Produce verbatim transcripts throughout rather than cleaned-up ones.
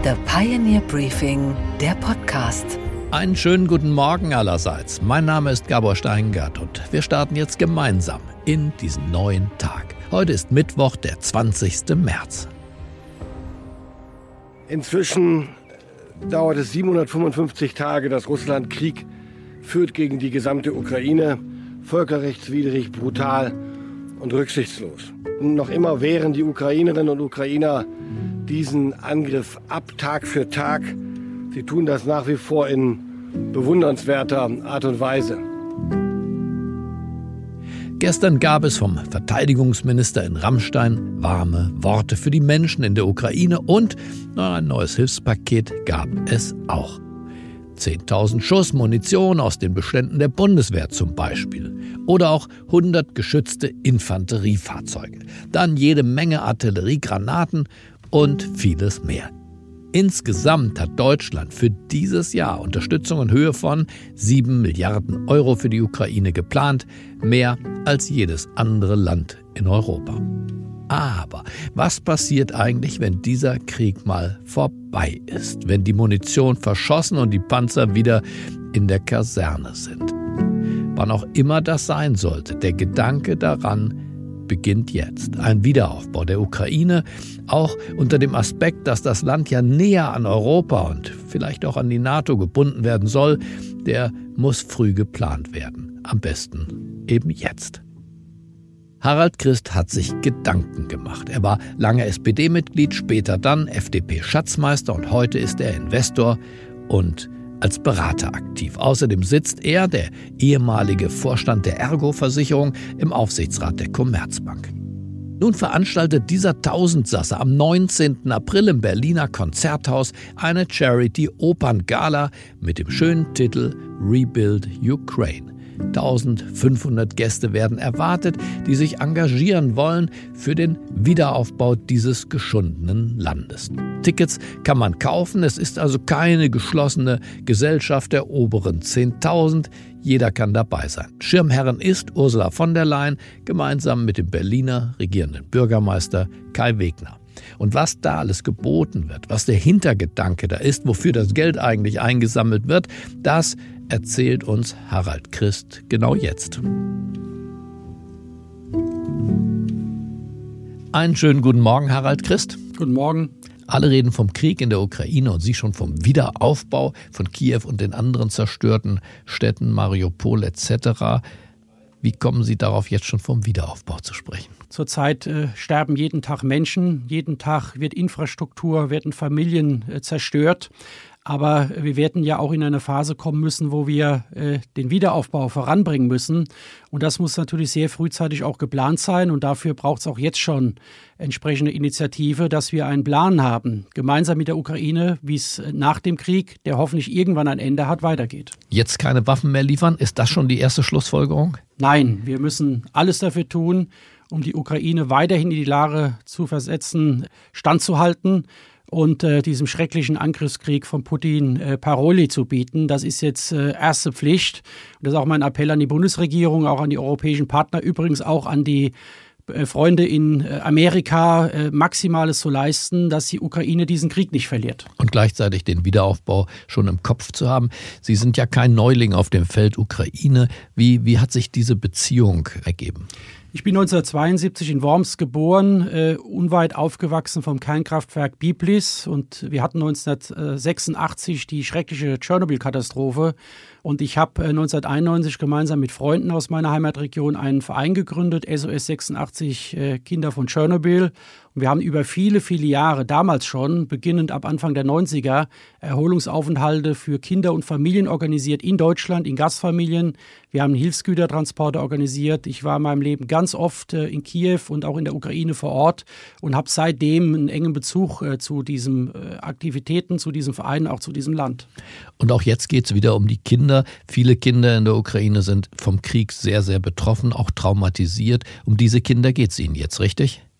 The Pioneer Briefing, der Podcast. Einen schönen guten Morgen allerseits. Mein Name ist Gabor Steingart und wir starten jetzt gemeinsam in diesen neuen Tag. Heute ist Mittwoch, der zwanzigsten März. Inzwischen dauert es siebenhundertfünfundfünfzig Tage, dass Russland Krieg führt gegen die gesamte Ukraine. Völkerrechtswidrig, brutal und rücksichtslos. Und noch immer wehren die Ukrainerinnen und Ukrainer diesen Angriff ab, Tag für Tag. Sie tun das nach wie vor in bewundernswerter Art und Weise. Gestern gab es vom Verteidigungsminister in Ramstein warme Worte für die Menschen in der Ukraine und ein neues Hilfspaket gab es auch. zehntausend Schuss Munition aus den Beständen der Bundeswehr zum Beispiel. Oder auch hundert geschützte Infanteriefahrzeuge. Dann jede Menge Artilleriegranaten und vieles mehr. Insgesamt hat Deutschland für dieses Jahr Unterstützung in Höhe von sieben Milliarden Euro für die Ukraine geplant, mehr als jedes andere Land in Europa. Aber was passiert eigentlich, wenn dieser Krieg mal vorbei ist, wenn die Munition verschossen und die Panzer wieder in der Kaserne sind? Wann auch immer das sein sollte, der Gedanke daran beginnt jetzt. Ein Wiederaufbau der Ukraine, auch unter dem Aspekt, dass das Land ja näher an Europa und vielleicht auch an die NATO gebunden werden soll, der muss früh geplant werden. Am besten eben jetzt. Harald Christ hat sich Gedanken gemacht. Er war lange S P D-Mitglied, später dann F D P-Schatzmeister und heute ist er Investor und als Berater aktiv. Außerdem sitzt er, der ehemalige Vorstand der Ergo-Versicherung, im Aufsichtsrat der Commerzbank. Nun veranstaltet dieser Tausendsasser am neunzehnten April im Berliner Konzerthaus eine Charity-Opern-Gala mit dem schönen Titel Rebuild Ukraine. eintausendfünfhundert Gäste werden erwartet, die sich engagieren wollen für den Wiederaufbau dieses geschundenen Landes. Tickets kann man kaufen, es ist also keine geschlossene Gesellschaft der oberen zehntausend. Jeder kann dabei sein. Schirmherrin ist Ursula von der Leyen, gemeinsam mit dem Berliner regierenden Bürgermeister Kai Wegner. Und was da alles geboten wird, was der Hintergedanke da ist, wofür das Geld eigentlich eingesammelt wird, das erzählt uns Harald Christ genau jetzt. Einen schönen guten Morgen, Harald Christ. Guten Morgen. Alle reden vom Krieg in der Ukraine und Sie schon vom Wiederaufbau von Kiew und den anderen zerstörten Städten, Mariupol et cetera. Wie kommen Sie darauf, jetzt schon vom Wiederaufbau zu sprechen? Zurzeit äh, sterben jeden Tag Menschen, jeden Tag wird Infrastruktur, werden Familien äh, zerstört. Aber wir werden ja auch in eine Phase kommen müssen, wo wir äh, den Wiederaufbau voranbringen müssen. Und das muss natürlich sehr frühzeitig auch geplant sein. Und dafür braucht es auch jetzt schon entsprechende Initiative, dass wir einen Plan haben, gemeinsam mit der Ukraine, wie es nach dem Krieg, der hoffentlich irgendwann ein Ende hat, weitergeht. Jetzt keine Waffen mehr liefern? Ist das schon die erste Schlussfolgerung? Nein, wir müssen alles dafür tun, um die Ukraine weiterhin in die Lage zu versetzen, standzuhalten. Und äh, diesem schrecklichen Angriffskrieg von Putin äh, Paroli zu bieten. Das ist jetzt äh, erste Pflicht. Und das ist auch mein Appell an die Bundesregierung, auch an die europäischen Partner, übrigens auch an die äh, Freunde in äh, Amerika, äh, Maximales zu leisten, dass die Ukraine diesen Krieg nicht verliert. Und gleichzeitig den Wiederaufbau schon im Kopf zu haben. Sie sind ja kein Neuling auf dem Feld Ukraine. Wie, wie hat sich diese Beziehung ergeben? Ich bin neunzehnhundertzweiundsiebzig in Worms geboren, äh, unweit aufgewachsen vom Kernkraftwerk Biblis. Und wir hatten neunzehnhundertsechsundachtzig die schreckliche Tschernobyl-Katastrophe. Und ich habe äh, neunzehnhunderteinundneunzig gemeinsam mit Freunden aus meiner Heimatregion einen Verein gegründet, S O S sechsundachtzig äh, Kinder von Tschernobyl. Und wir haben über viele, viele Jahre, damals schon, beginnend ab Anfang der neunziger, Erholungsaufenthalte für Kinder und Familien organisiert in Deutschland, in Gastfamilien. Wir haben Hilfsgütertransporte organisiert. Ich war in meinem Leben ganz oft äh, in Kiew und auch in der Ukraine vor Ort und habe seitdem einen engen Bezug äh, zu diesen äh, Aktivitäten, zu diesem Verein, auch zu diesem Land. Und auch jetzt geht es wieder um die Kinder. Viele Kinder in der Ukraine sind vom Krieg sehr, sehr betroffen, auch traumatisiert. Um diese Kinder geht es Ihnen jetzt, richtig?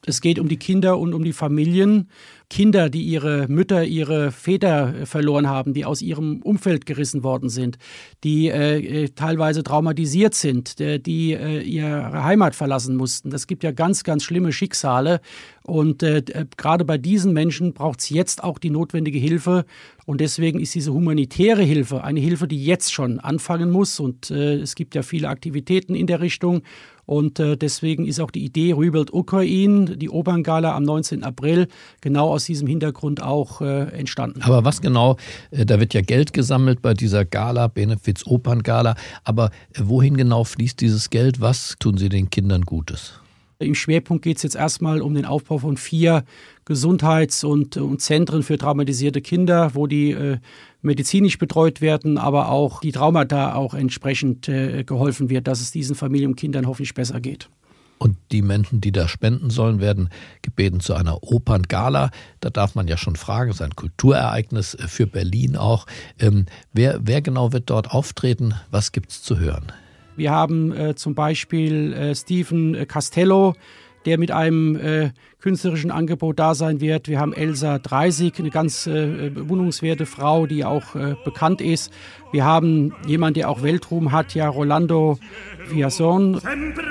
Es geht um die Kinder und um die Familien. Kinder, die ihre Mütter, ihre Väter verloren haben, die aus ihrem Umfeld gerissen worden sind, die äh, teilweise traumatisiert sind, die, die äh, ihre Heimat verlassen mussten. Das gibt ja ganz, ganz schlimme Schicksale. Und äh, gerade bei diesen Menschen braucht es jetzt auch die notwendige Hilfe. Und deswegen ist diese humanitäre Hilfe eine Hilfe, die jetzt schon anfangen muss. Und äh, es gibt ja viele Aktivitäten in der Richtung. Und äh, deswegen ist auch die Idee Rebuild Ukraine, die Operngala am neunzehnten April, genau aus diesem Hintergrund auch äh, entstanden. Aber was genau, äh, da wird ja Geld gesammelt bei dieser Gala, Benefiz Operngala. Aber äh, wohin genau fließt dieses Geld? Was tun Sie den Kindern Gutes? Im Schwerpunkt geht es jetzt erstmal um den Aufbau von vier Gesundheits- und, und Zentren für traumatisierte Kinder, wo die äh, medizinisch betreut werden, aber auch die Traumata auch entsprechend äh, geholfen wird, dass es diesen Familien und Kindern hoffentlich besser geht. Und die Menschen, die da spenden sollen, werden gebeten zu einer Operngala. Da darf man ja schon fragen, es ist ein Kulturereignis für Berlin auch. Ähm, wer, wer genau wird dort auftreten? Was gibt es zu hören? Wir haben äh, zum Beispiel äh, Stephen Castello, der mit einem äh, künstlerischen Angebot da sein wird. Wir haben Elsa Dreisig, eine ganz äh, bewundernswerte Frau, die auch äh, bekannt ist. Wir haben jemanden, der auch Weltruhm hat, ja, Rolando Villazón.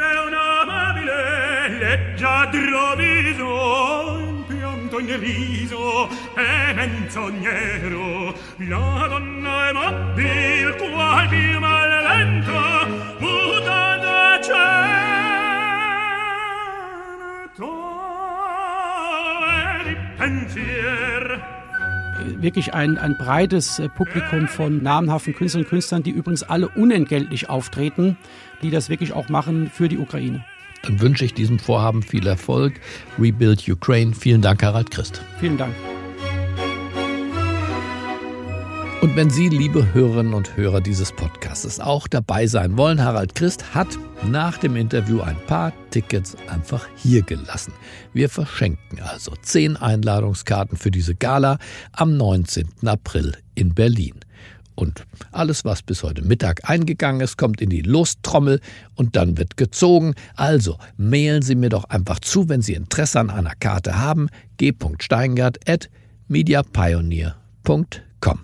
Wirklich ein, ein breites Publikum von namhaften Künstlerinnen und Künstlern, die übrigens alle unentgeltlich auftreten, die das wirklich auch machen für die Ukraine. Dann wünsche ich diesem Vorhaben viel Erfolg. Rebuild Ukraine. Vielen Dank, Harald Christ. Vielen Dank. Und wenn Sie, liebe Hörerinnen und Hörer dieses Podcasts, auch dabei sein wollen, Harald Christ hat nach dem Interview ein paar Tickets einfach hier gelassen. Wir verschenken also zehn Einladungskarten für diese Gala am neunzehnten April in Berlin. Und alles, was bis heute Mittag eingegangen ist, kommt in die Lostrommel und dann wird gezogen. Also mailen Sie mir doch einfach zu, wenn Sie Interesse an einer Karte haben, g punkt steingart at mediapioneer punkt com.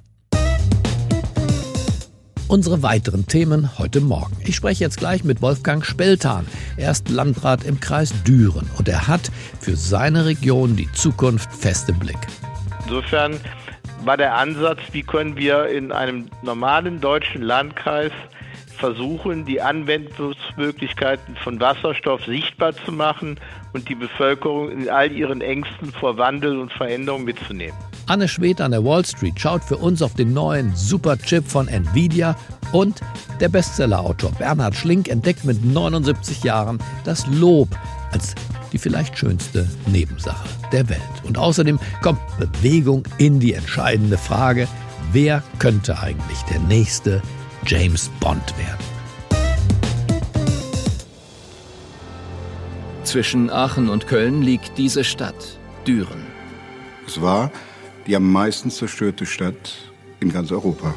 Unsere weiteren Themen heute Morgen. Ich spreche jetzt gleich mit Wolfgang Speltan. Er ist Landrat im Kreis Düren und er hat für seine Region die Zukunft fest im Blick. Insofern war der Ansatz, wie können wir in einem normalen deutschen Landkreis versuchen, die Anwendungsmöglichkeiten von Wasserstoff sichtbar zu machen und die Bevölkerung in all ihren Ängsten vor Wandel und Veränderung mitzunehmen. Anne Schwed an der Wall Street schaut für uns auf den neuen Superchip von Nvidia und der Bestsellerautor Bernhard Schlink entdeckt mit neunundsiebzig Jahren das Lob als die vielleicht schönste Nebensache der Welt. Und außerdem kommt Bewegung in die entscheidende Frage, wer könnte eigentlich der nächste James Bond werden? Zwischen Aachen und Köln liegt diese Stadt, Düren. Es war die am meisten zerstörte Stadt in ganz Europa.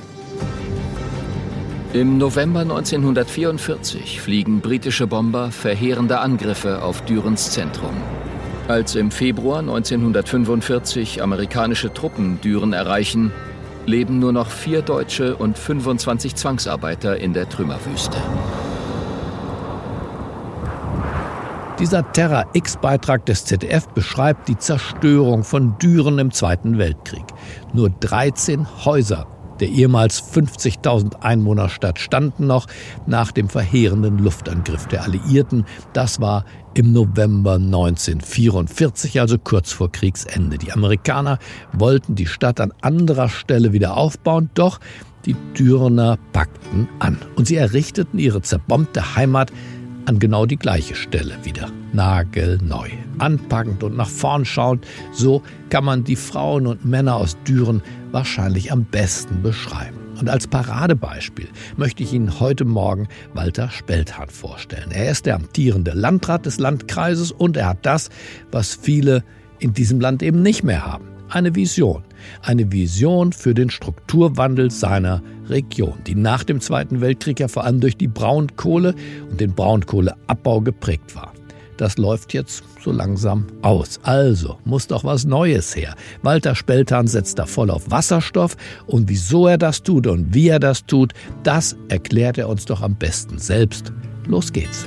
Im November neunzehnhundertvierundvierzig fliegen britische Bomber verheerende Angriffe auf Dürens Zentrum. Als im Februar neunzehnhundertfünfundvierzig amerikanische Truppen Düren erreichen, leben nur noch vier Deutsche und fünfundzwanzig Zwangsarbeiter in der Trümmerwüste. Dieser Terra-X-Beitrag des Z D F beschreibt die Zerstörung von Düren im Zweiten Weltkrieg. Nur dreizehn Häuser der ehemals fünfzigtausend Einwohnerstadt standen noch nach dem verheerenden Luftangriff der Alliierten. Das war im November neunzehnhundertvierundvierzig, also kurz vor Kriegsende. Die Amerikaner wollten die Stadt an anderer Stelle wieder aufbauen, doch die Dürener packten an. Und sie errichteten ihre zerbombte Heimat an genau die gleiche Stelle wieder. Nagelneu, anpackend und nach vorn schauend, so kann man die Frauen und Männer aus Düren wahrscheinlich am besten beschreiben. Und als Paradebeispiel möchte ich Ihnen heute Morgen Walter Speltan vorstellen. Er ist der amtierende Landrat des Landkreises und er hat das, was viele in diesem Land eben nicht mehr haben. Eine Vision. Eine Vision für den Strukturwandel seiner Region, die nach dem Zweiten Weltkrieg ja vor allem durch die Braunkohle und den Braunkohleabbau geprägt war. das läuft jetzt so langsam aus. Also muss doch was Neues her. Walter Speltan setzt da voll auf Wasserstoff und wieso er das tut und wie er das tut, das erklärt er uns doch am besten selbst. Los geht's.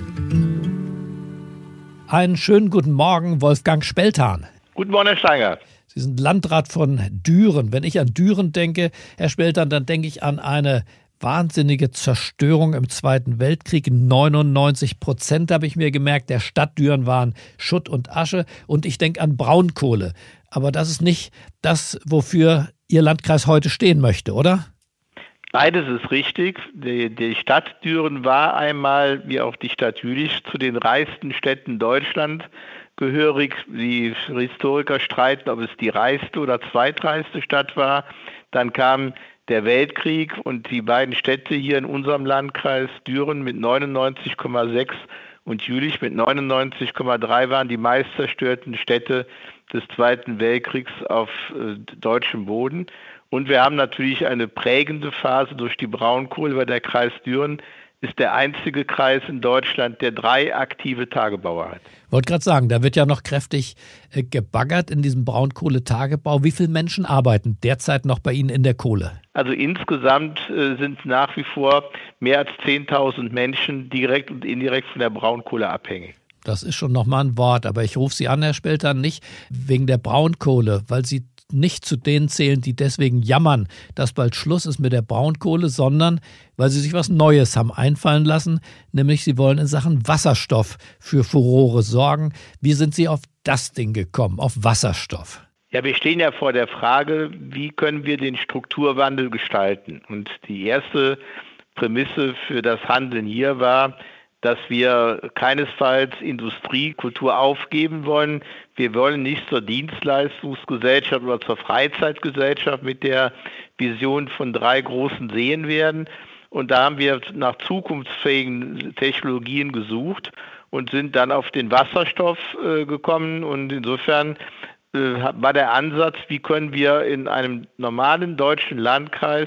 Einen schönen guten Morgen, Wolfgang Speltan. Guten Morgen, Herr Steiger. Sie sind Landrat von Düren. Wenn ich an Düren denke, Herr Speltan, dann denke ich an eine wahnsinnige Zerstörung im Zweiten Weltkrieg. neunundneunzig Prozent, habe ich mir gemerkt, der Stadt Düren waren Schutt und Asche. Und ich denke an Braunkohle. Aber das ist nicht das, wofür Ihr Landkreis heute stehen möchte, oder? Beides ist richtig. Die, die Stadt Düren war einmal, wie auch die Stadt Jülich, zu den reichsten Städten Deutschlands gehörig. Die Historiker streiten, ob es die reichste oder zweitreichste Stadt war. Dann kam der Weltkrieg und die beiden Städte hier in unserem Landkreis, Düren mit neunundneunzig Komma sechs und Jülich mit neunundneunzig Komma drei, waren die meist zerstörten Städte des Zweiten Weltkriegs auf äh, deutschem Boden. Und wir haben natürlich eine prägende Phase durch die Braunkohle, weil der Kreis Düren ist der einzige Kreis in Deutschland, der drei aktive Tagebauer hat. Ich wollte gerade sagen, da wird ja noch kräftig äh, gebaggert in diesem Braunkohletagebau. Wie viele Menschen arbeiten derzeit noch bei Ihnen in der Kohle? Also insgesamt äh, sind nach wie vor mehr als zehntausend Menschen direkt und indirekt von der Braunkohle abhängig. Das ist schon nochmal ein Wort, aber ich rufe Sie an, Herr Speltan, nicht wegen der Braunkohle, weil Sie nicht zu denen zählen, die deswegen jammern, dass bald Schluss ist mit der Braunkohle, sondern weil sie sich was Neues haben einfallen lassen, nämlich sie wollen in Sachen Wasserstoff für Furore sorgen. Wie sind Sie auf das Ding gekommen, auf Wasserstoff? Ja, wir stehen ja vor der Frage, wie können wir den Strukturwandel gestalten? Und die erste Prämisse für das Handeln hier war, dass wir keinesfalls Industrie, Kultur aufgeben wollen. Wir wollen nicht zur Dienstleistungsgesellschaft oder zur Freizeitgesellschaft mit der Vision von drei großen Seen werden. Und da haben wir nach zukunftsfähigen Technologien gesucht und sind dann auf den Wasserstoff äh, gekommen. Und insofern äh, war der Ansatz, wie können wir in einem normalen deutschen Landkreis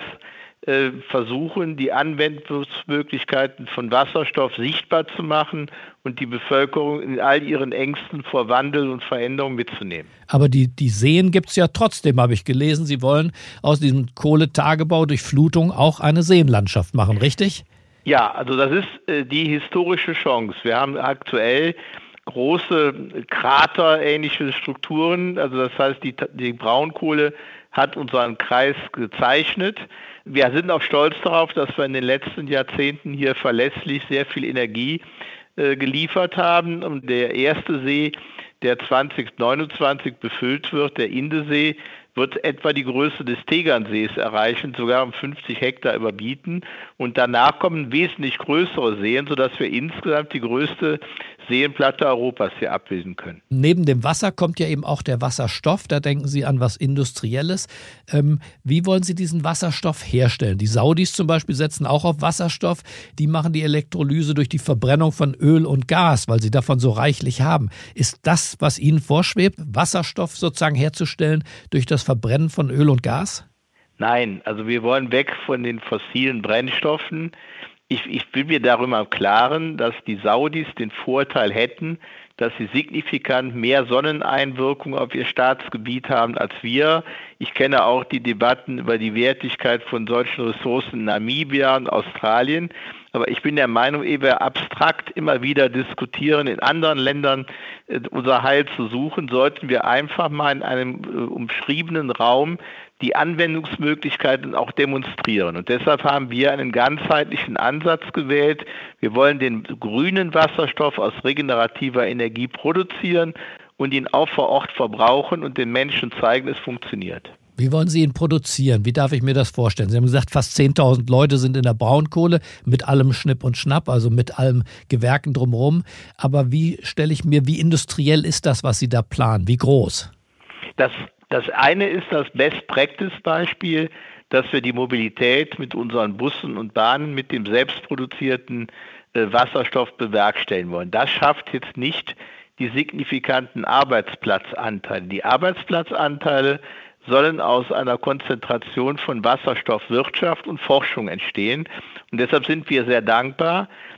versuchen, die Anwendungsmöglichkeiten von Wasserstoff sichtbar zu machen und die Bevölkerung in all ihren Ängsten vor Wandel und Veränderung mitzunehmen. Aber die, die Seen gibt es ja trotzdem, habe ich gelesen. Sie wollen aus diesem Kohletagebau durch Flutung auch eine Seenlandschaft machen, richtig? Ja, also das ist äh, die historische Chance. Wir haben aktuell große kraterähnliche Strukturen. Also das heißt, die, die Braunkohle hat unseren Kreis gezeichnet. Wir sind auch stolz darauf, dass wir in den letzten Jahrzehnten hier verlässlich sehr viel Energie äh, geliefert haben. Und der erste See, der zwanzig neunundzwanzig befüllt wird, der Indesee, wird etwa die Größe des Tegernsees erreichen, sogar um fünfzig Hektar überbieten. Und danach kommen wesentlich größere Seen, sodass wir insgesamt die größte Seenplatte Europas hier abbilden können. Neben dem Wasser kommt ja eben auch der Wasserstoff. Da denken Sie an was Industrielles. Ähm, wie wollen Sie diesen Wasserstoff herstellen? Die Saudis zum Beispiel setzen auch auf Wasserstoff. Die machen die Elektrolyse durch die Verbrennung von Öl und Gas, weil sie davon so reichlich haben. Ist das, was Ihnen vorschwebt, Wasserstoff sozusagen herzustellen durch das Verbrennen von Öl und Gas? Nein, also wir wollen weg von den fossilen Brennstoffen. Ich, ich bin mir darüber im Klaren, dass die Saudis den Vorteil hätten, dass sie signifikant mehr Sonneneinwirkung auf ihr Staatsgebiet haben als wir. Ich kenne auch die Debatten über die Wertigkeit von solchen Ressourcen in Namibia und Australien. Aber ich bin der Meinung, ehe wir abstrakt immer wieder diskutieren, in anderen Ländern äh, unser Heil zu suchen, sollten wir einfach mal in einem äh, umschriebenen Raum die Anwendungsmöglichkeiten auch demonstrieren. Und deshalb haben wir einen ganzheitlichen Ansatz gewählt. Wir wollen den grünen Wasserstoff aus regenerativer Energie produzieren und ihn auch vor Ort verbrauchen und den Menschen zeigen, es funktioniert. Wie wollen Sie ihn produzieren? Wie darf ich mir das vorstellen? Sie haben gesagt, fast zehntausend Leute sind in der Braunkohle mit allem Schnipp und Schnapp, also mit allem Gewerken drumherum. Aber wie stelle ich mir, wie industriell ist das, was Sie da planen? Wie groß? Das, das eine ist das Best-Practice-Beispiel, dass wir die Mobilität mit unseren Bussen und Bahnen mit dem selbstproduzierten äh, Wasserstoff bewerkstelligen wollen. Das schafft jetzt nicht die signifikanten Arbeitsplatzanteile. Die Arbeitsplatzanteile sollen aus einer Konzentration von Wasserstoffwirtschaft und Forschung entstehen. Und deshalb sind wir sehr dankbar,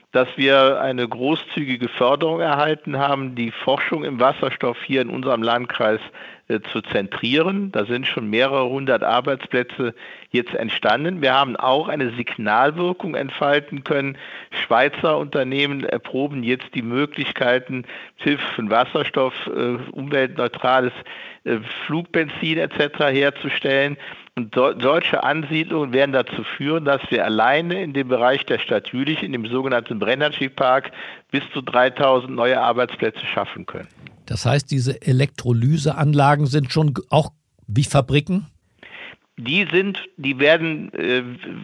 dass wir eine großzügige Förderung erhalten haben, die Forschung im Wasserstoff hier in unserem Landkreis äh, zu zentrieren. Da sind schon mehrere hundert Arbeitsplätze jetzt entstanden. Wir haben auch eine Signalwirkung entfalten können. Schweizer Unternehmen erproben jetzt die Möglichkeiten, Hilfe von Wasserstoff, äh, umweltneutrales äh, Flugbenzin et cetera herzustellen. Und solche Ansiedlungen werden dazu führen, dass wir alleine in dem Bereich der Stadt Jülich, in dem sogenannten Brennertschik-Park, bis zu dreitausend neue Arbeitsplätze schaffen können. Das heißt, diese Elektrolyseanlagen sind schon auch wie Fabriken? Die sind, die werden, äh,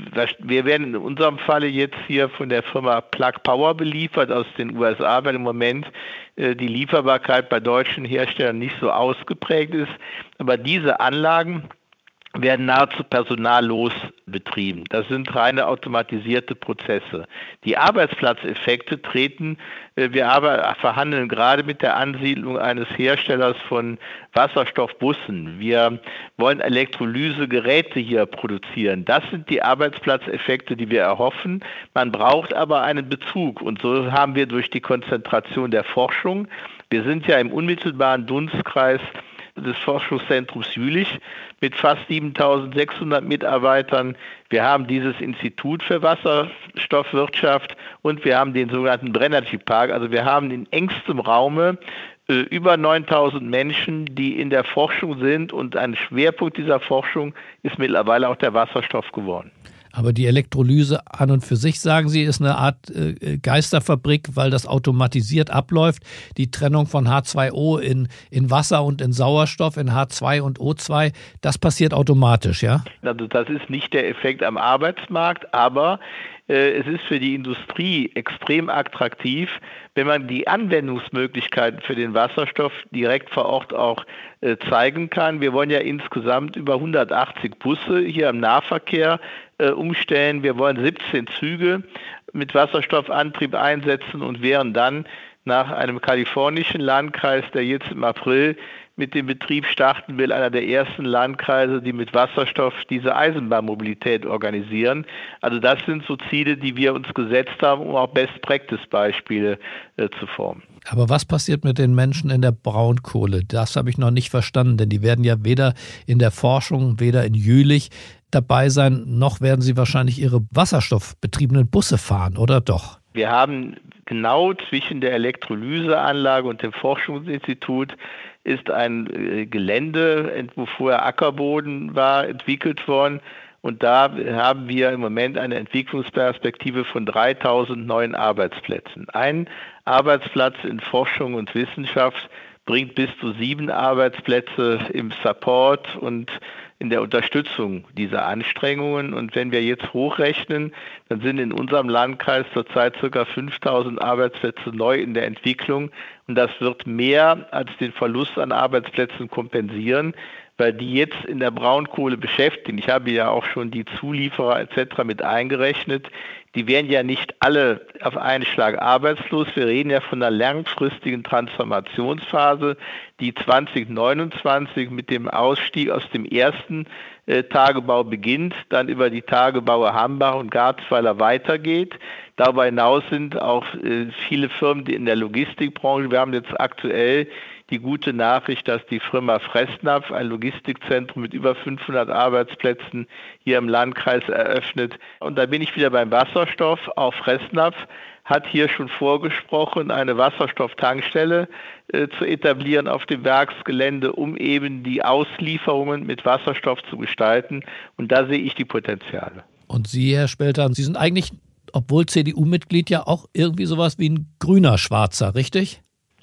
wir werden in unserem Falle jetzt hier von der Firma Plug Power beliefert aus den U S A, weil im Moment äh, die Lieferbarkeit bei deutschen Herstellern nicht so ausgeprägt ist. Aber diese Anlagen werden nahezu personallos betrieben. Das sind reine automatisierte Prozesse. Die Arbeitsplatzeffekte treten, wir aber verhandeln gerade mit der Ansiedlung eines Herstellers von Wasserstoffbussen. Wir wollen Elektrolysegeräte hier produzieren. Das sind die Arbeitsplatzeffekte, die wir erhoffen. Man braucht aber einen Bezug und so haben wir durch die Konzentration der Forschung, wir sind ja im unmittelbaren Dunstkreis des Forschungszentrums Jülich mit fast siebentausendsechshundert Mitarbeitern. Wir haben dieses Institut für Wasserstoffwirtschaft und wir haben den sogenannten Brennertschik-Park. Also wir haben in engstem Raume äh, über neuntausend Menschen, die in der Forschung sind und ein Schwerpunkt dieser Forschung ist mittlerweile auch der Wasserstoff geworden. Aber die Elektrolyse an und für sich, sagen Sie, ist eine Art äh, Geisterfabrik, weil das automatisiert abläuft. Die Trennung von H zwei O in, in Wasser und in Sauerstoff, in H zwei und O zwei, das passiert automatisch, ja? Also das ist nicht der Effekt am Arbeitsmarkt, aber äh, es ist für die Industrie extrem attraktiv, wenn man die Anwendungsmöglichkeiten für den Wasserstoff direkt vor Ort auch äh, zeigen kann. Wir wollen ja insgesamt über hundertachtzig Busse hier im Nahverkehr äh, umstellen. Wir wollen siebzehn Züge mit Wasserstoffantrieb einsetzen und wären dann nach einem kalifornischen Landkreis, der jetzt im April mit dem Betrieb starten will, einer der ersten Landkreise, die mit Wasserstoff diese Eisenbahnmobilität organisieren. Also das sind so Ziele, die wir uns gesetzt haben, um auch Best-Practice-Beispiele äh, zu formen. Aber was passiert mit den Menschen in der Braunkohle? Das habe ich noch nicht verstanden, denn die werden ja weder in der Forschung, weder in Jülich dabei sein, noch werden sie wahrscheinlich ihre wasserstoffbetriebenen Busse fahren, oder doch? Wir haben genau zwischen der Elektrolyseanlage und dem Forschungsinstitut ist ein Gelände, wo vorher Ackerboden war, entwickelt worden. Und da haben wir im Moment eine Entwicklungsperspektive von dreitausend neuen Arbeitsplätzen. Ein Arbeitsplatz in Forschung und Wissenschaft bringt bis zu sieben Arbeitsplätze im Support und in der Unterstützung dieser Anstrengungen. Und wenn wir jetzt hochrechnen, dann sind in unserem Landkreis zurzeit ca. fünftausend Arbeitsplätze neu in der Entwicklung. Und das wird mehr als den Verlust an Arbeitsplätzen kompensieren, weil die jetzt in der Braunkohle beschäftigen. Ich habe ja auch schon die Zulieferer et cetera mit eingerechnet. Die werden ja nicht alle auf einen Schlag arbeitslos. Wir reden ja von einer langfristigen Transformationsphase, die zwanzig neunundzwanzig mit dem Ausstieg aus dem ersten äh, Tagebau beginnt, dann über die Tagebaue Hambach und Garzweiler weitergeht. Darüber hinaus sind auch äh, viele Firmen, die in der Logistikbranche, wir haben jetzt aktuell die gute Nachricht, dass die Firma Fressnapf ein Logistikzentrum mit über fünfhundert Arbeitsplätzen hier im Landkreis eröffnet. Und da bin ich wieder beim Wasserstoff. Auch Fressnapf hat hier schon vorgesprochen, eine Wasserstofftankstelle äh, zu etablieren auf dem Werksgelände, um eben die Auslieferungen mit Wasserstoff zu gestalten. Und da sehe ich die Potenziale. Und Sie, Herr Spelter, Sie sind eigentlich, obwohl C D U-Mitglied, ja auch irgendwie sowas wie ein grüner Schwarzer, richtig?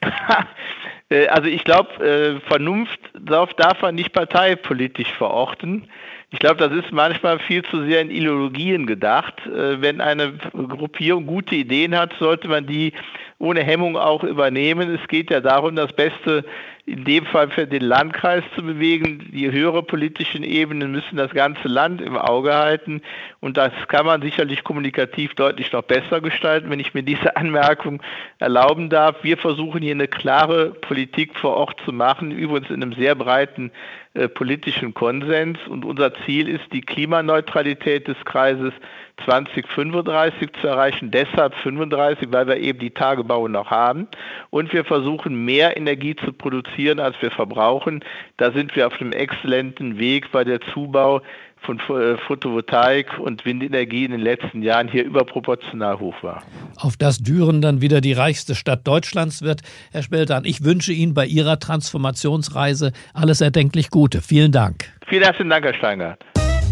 Also ich glaube, Vernunft darf man nicht parteipolitisch verorten. Ich glaube, das ist manchmal viel zu sehr in Ideologien gedacht. Wenn eine Gruppierung gute Ideen hat, sollte man die ohne Hemmung auch übernehmen. Es geht ja darum, das Beste in dem Fall für den Landkreis zu bewegen. Die höhere politischen Ebenen müssen das ganze Land im Auge halten. Und das kann man sicherlich kommunikativ deutlich noch besser gestalten, wenn ich mir diese Anmerkung erlauben darf. Wir versuchen hier eine klare Politik vor Ort zu machen, übrigens in einem sehr breiten äh, politischen Konsens. Und unser Ziel ist, die Klimaneutralität des Kreises zwanzig fünfunddreißig zu erreichen, deshalb fünfunddreißig, weil wir eben die Tagebaue noch haben. Und wir versuchen, mehr Energie zu produzieren, als wir verbrauchen. Da sind wir auf einem exzellenten Weg, weil der Zubau von Photovoltaik und Windenergie in den letzten Jahren hier überproportional hoch war. Auf das Düren dann wieder die reichste Stadt Deutschlands wird, Herr Speltan, ich wünsche Ihnen bei Ihrer Transformationsreise alles erdenklich Gute. Vielen Dank. Vielen herzlichen Dank, Herr Steingart.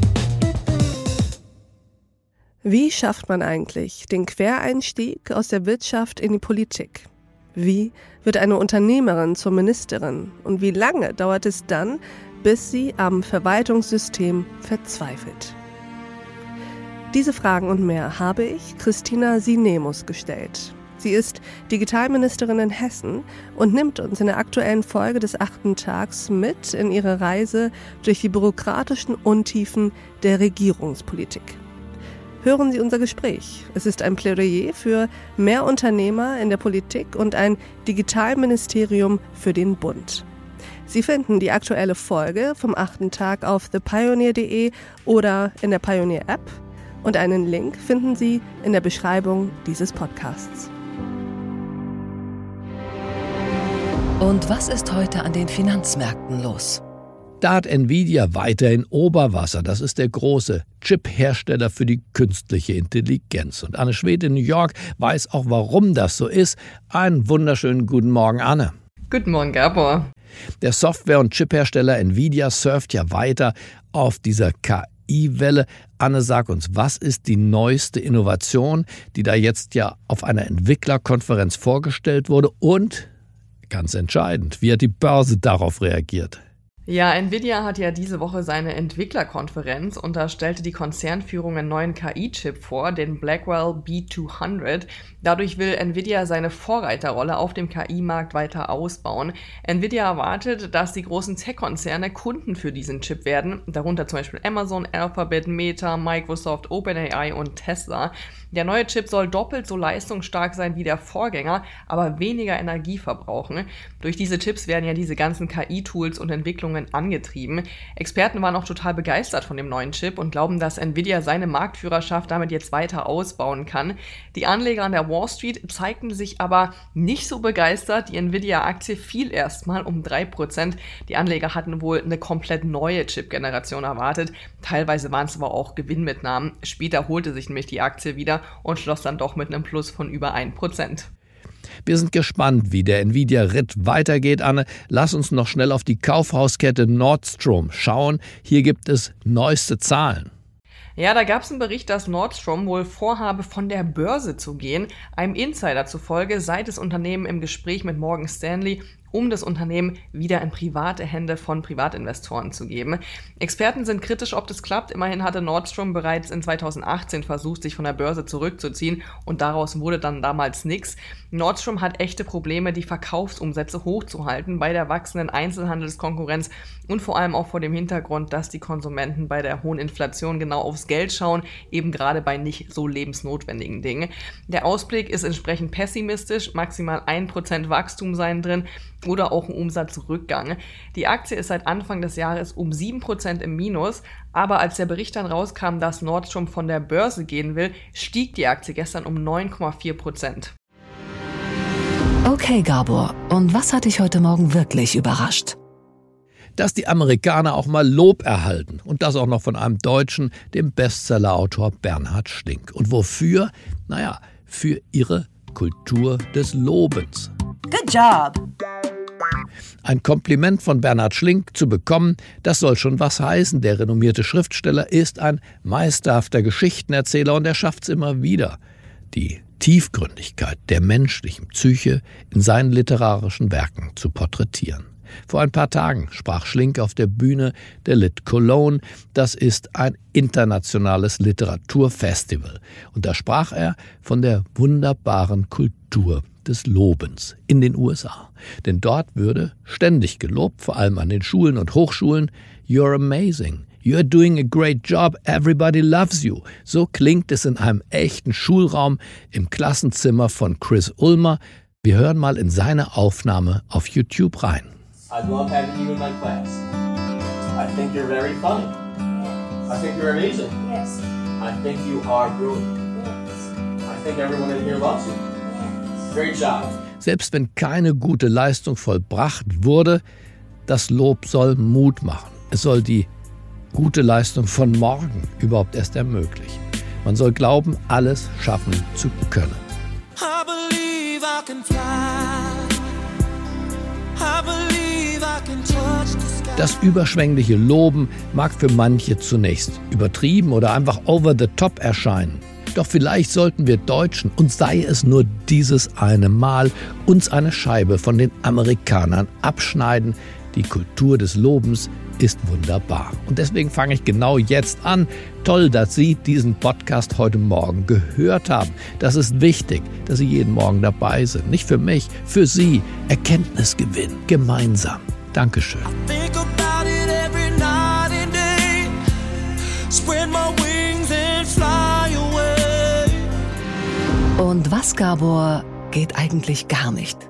Wie schafft man eigentlich den Quereinstieg aus der Wirtschaft in die Politik? Wie wird eine Unternehmerin zur Ministerin? Und wie lange dauert es dann, bis sie am Verwaltungssystem verzweifelt? Diese Fragen und mehr habe ich Christina Sinemus gestellt. Sie ist Digitalministerin in Hessen und nimmt uns in der aktuellen Folge des achten Tags mit in ihre Reise durch die bürokratischen Untiefen der Regierungspolitik. Hören Sie unser Gespräch. Es ist ein Plädoyer für mehr Unternehmer in der Politik und ein Digitalministerium für den Bund. Sie finden die aktuelle Folge vom achten Tag auf the pioneer punkt de oder in der Pioneer-App und einen Link finden Sie in der Beschreibung dieses Podcasts. Und was ist heute an den Finanzmärkten los? Da hat Nvidia weiterhin Oberwasser. Das ist der große Chip-Hersteller für die künstliche Intelligenz. Und Anne Schwed in New York weiß auch, warum das so ist. Einen wunderschönen guten Morgen, Anne. Guten Morgen, Gabor. Der Software- und Chiphersteller Nvidia surft ja weiter auf dieser K I-Welle. Anne, sag uns, was ist die neueste Innovation, die da jetzt ja auf einer Entwicklerkonferenz vorgestellt wurde? Und, ganz entscheidend, wie hat die Börse darauf reagiert? Ja, Nvidia hat ja diese Woche seine Entwicklerkonferenz und da stellte die Konzernführung einen neuen K I-Chip vor, den Blackwell B zweihundert. Dadurch will Nvidia seine Vorreiterrolle auf dem K I-Markt weiter ausbauen. Nvidia erwartet, dass die großen Tech-Konzerne Kunden für diesen Chip werden, darunter zum Beispiel Amazon, Alphabet, Meta, Microsoft, OpenAI und Tesla. Der neue Chip soll doppelt so leistungsstark sein wie der Vorgänger, aber weniger Energie verbrauchen. Durch diese Chips werden ja diese ganzen K I-Tools und Entwicklungen angetrieben. Experten waren auch total begeistert von dem neuen Chip und glauben, dass Nvidia seine Marktführerschaft damit jetzt weiter ausbauen kann. Die Anleger an der Wall Street zeigten sich aber nicht so begeistert. Die Nvidia-Aktie fiel erstmal um drei Prozent. Die Anleger hatten wohl eine komplett neue Chip-Generation erwartet. Teilweise waren es aber auch Gewinnmitnahmen. Später holte sich nämlich die Aktie wieder und schloss dann doch mit einem Plus von über ein Prozent. Wir sind gespannt, wie der Nvidia-Ritt weitergeht, Anne. Lass uns noch schnell auf die Kaufhauskette Nordstrom schauen. Hier gibt es neueste Zahlen. Ja, da gab es einen Bericht, dass Nordstrom wohl vorhabe, von der Börse zu gehen. Einem Insider zufolge sei das Unternehmen im Gespräch mit Morgan Stanley, um das Unternehmen wieder in private Hände von Privatinvestoren zu geben. Experten sind kritisch, ob das klappt. Immerhin hatte Nordstrom bereits in zweitausendachtzehn versucht, sich von der Börse zurückzuziehen und daraus wurde dann damals nichts. Nordstrom hat echte Probleme, die Verkaufsumsätze hochzuhalten bei der wachsenden Einzelhandelskonkurrenz und vor allem auch vor dem Hintergrund, dass die Konsumenten bei der hohen Inflation genau aufs Geld schauen, eben gerade bei nicht so lebensnotwendigen Dingen. Der Ausblick ist entsprechend pessimistisch, maximal ein Prozent Wachstum seien drin oder auch ein Umsatzrückgang. Die Aktie ist seit Anfang des Jahres um sieben Prozent im Minus, aber als der Bericht dann rauskam, dass Nordstrom von der Börse gehen will, stieg die Aktie gestern um neun Komma vier Prozent. Okay, Gabor, und was hat dich heute Morgen wirklich überrascht? Dass die Amerikaner auch mal Lob erhalten und das auch noch von einem Deutschen, dem Bestsellerautor Bernhard Schlink. Und wofür? Naja, für ihre Kultur des Lobens. Good job! Ein Kompliment von Bernhard Schlink zu bekommen, das soll schon was heißen. Der renommierte Schriftsteller ist ein meisterhafter Geschichtenerzähler und er schafft es immer wieder, die Tiefgründigkeit der menschlichen Psyche in seinen literarischen Werken zu porträtieren. Vor ein paar Tagen sprach Schlink auf der Bühne der Lit Cologne. Das ist ein internationales Literaturfestival. Und da sprach er von der wunderbaren Kultur des Lobens in den U S A. Denn dort würde ständig gelobt, vor allem an den Schulen und Hochschulen, "You're amazing. You're doing a great job. Everybody loves you." So klingt es in einem echten Schulraum im Klassenzimmer von Chris Ulmer. Wir hören mal in seine Aufnahme auf YouTube rein. I love having you in my class. I think you're very funny. Yes. I think you're amazing. Yes. I think you are brilliant. Yes. I think everyone in here loves you. Yes. Great job. Selbst wenn keine gute Leistung vollbracht wurde, das Lob soll Mut machen. Es soll die gute Leistung von morgen überhaupt erst ermöglichen. Man soll glauben, alles schaffen zu können. I believe I can fly. I believe I can touch the sky. Das überschwängliche Loben mag für manche zunächst übertrieben oder einfach over the top erscheinen. Doch vielleicht sollten wir Deutschen, und sei es nur dieses eine Mal, uns eine Scheibe von den Amerikanern abschneiden. Die Kultur des Lobens ist wunderbar. Und deswegen fange ich genau jetzt an. Toll, dass Sie diesen Podcast heute Morgen gehört haben. Das ist wichtig, dass Sie jeden Morgen dabei sind. Nicht für mich, für Sie. Erkenntnisgewinn, gemeinsam. Dankeschön. Und was, Gabor, geht eigentlich gar nicht?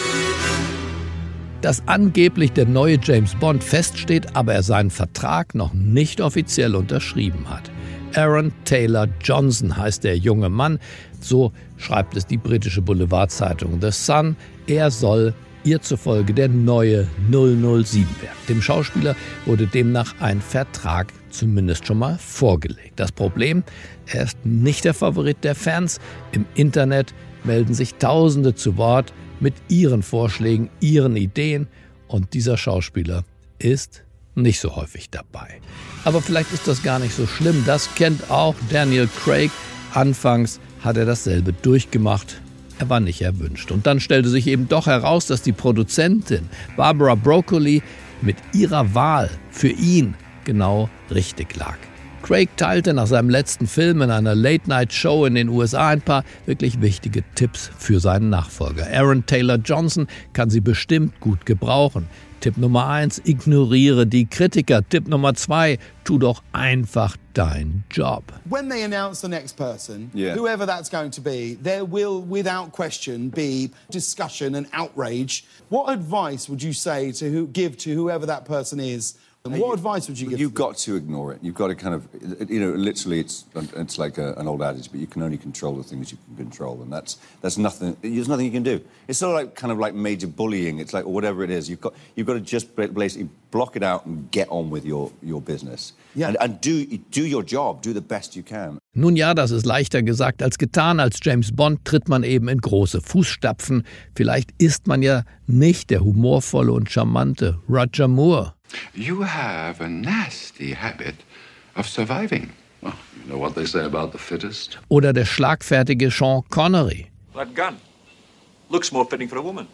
Dass angeblich der neue James Bond feststeht, aber er seinen Vertrag noch nicht offiziell unterschrieben hat. Aaron Taylor Johnson heißt der junge Mann, so schreibt es die britische Boulevardzeitung The Sun. Er soll ihr zufolge der neue null null sieben werden. Dem Schauspieler wurde demnach ein Vertrag zumindest schon mal vorgelegt. Das Problem, er ist nicht der Favorit der Fans. Im Internet melden sich Tausende zu Wort mit ihren Vorschlägen, ihren Ideen, und dieser Schauspieler ist nicht so häufig dabei. Aber vielleicht ist das gar nicht so schlimm. Das kennt auch Daniel Craig. Anfangs hat er dasselbe durchgemacht. Er war nicht erwünscht. Und dann stellte sich eben doch heraus, dass die Produzentin Barbara Broccoli mit ihrer Wahl für ihn genau richtig lag. Craig teilte nach seinem letzten Film in einer Late-Night-Show in den U S A ein paar wirklich wichtige Tipps für seinen Nachfolger. Aaron Taylor Johnson kann sie bestimmt gut gebrauchen. Tipp Nummer eins, ignoriere die Kritiker. Tipp Nummer zwei, tu doch einfach deinen Job. When they announce the next person, yeah. whoever that's going to be, there will, without question, be discussion and outrage. What advice would you say to who, give to whoever that person is? And what advice would you give? You've got to ignore it. You've got to kind of, you know, literally, it's it's like a, an old adage, but you can only control the things you can control, and that's that's nothing. There's nothing you can do. It's sort of like kind of like major bullying. It's like, or whatever it is. You've got you've got to just basically block it out and get on with your your business. Yeah. And, and do do your job. Do the best you can. Nun ja, das ist leichter gesagt als getan. Als James Bond tritt man eben in große Fußstapfen. Vielleicht ist man ja nicht der humorvolle und charmante Roger Moore. You have a nasty habit of surviving. Well, you know what they say about the fittest. Oder der schlagfertige Sean Connery. That gun looks more fitting for a woman.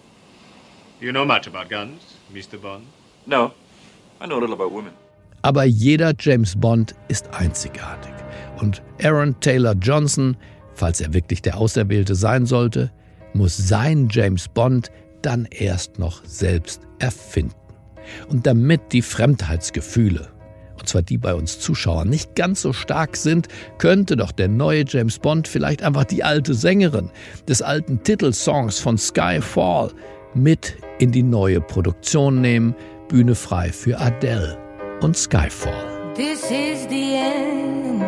You know much about guns, Mister Bond? No, I know a little about women. Aber jeder James Bond ist einzigartig. Und Aaron Taylor Johnson, falls er wirklich der Auserwählte sein sollte, muss sein James Bond dann erst noch selbst erfinden. Und damit die Fremdheitsgefühle, und zwar die bei uns Zuschauern, nicht ganz so stark sind, könnte doch der neue James Bond vielleicht einfach die alte Sängerin des alten Titelsongs von Skyfall mit in die neue Produktion nehmen. Bühne frei für Adele und Skyfall. This is the end.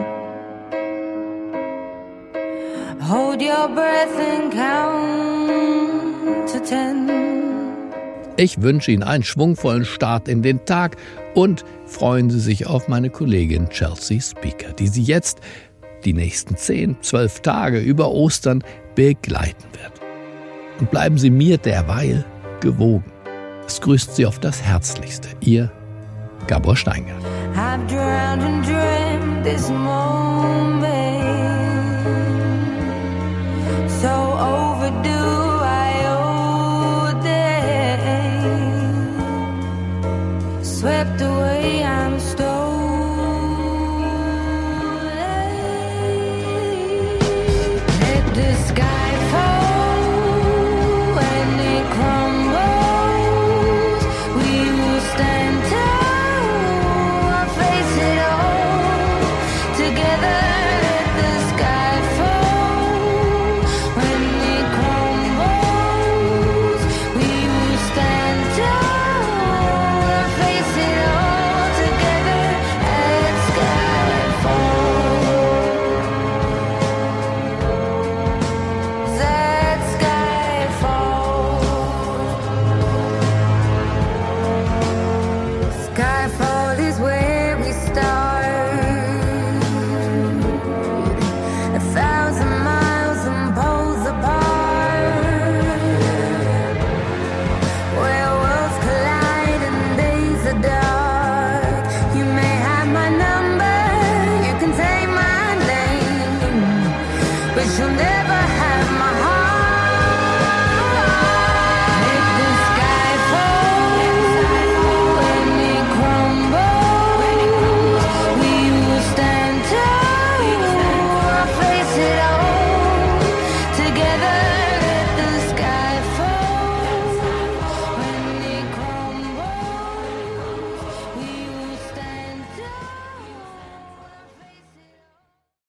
Hold your breath and count to ten. Ich wünsche Ihnen einen schwungvollen Start in den Tag und freuen Sie sich auf meine Kollegin Chelsea Speaker, die Sie jetzt die nächsten zehn, zwölf Tage über Ostern begleiten wird. Und bleiben Sie mir derweil gewogen. Es grüßt Sie auf das Herzlichste. Ihr Gabor Steingart. I've drowned and dreamt this moment.